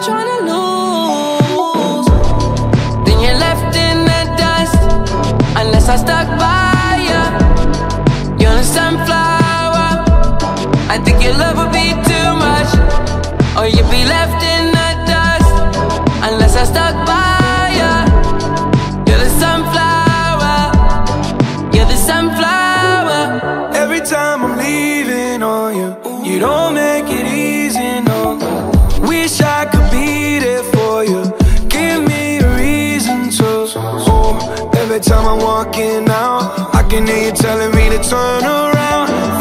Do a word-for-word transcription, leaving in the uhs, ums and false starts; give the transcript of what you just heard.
trying to lose. Then you're left in the dust, unless I stuck by you. You're a sunflower. I think your love would be too much, or you'd be left in the dust, unless I stuck by you. You're the sunflower. You're the sunflower. Every time I'm leaving on you, you don't make it easy, no. Wish I could be there for you. Give me a reason to. Oh, every time I'm walking out, I can hear you telling me to turn around.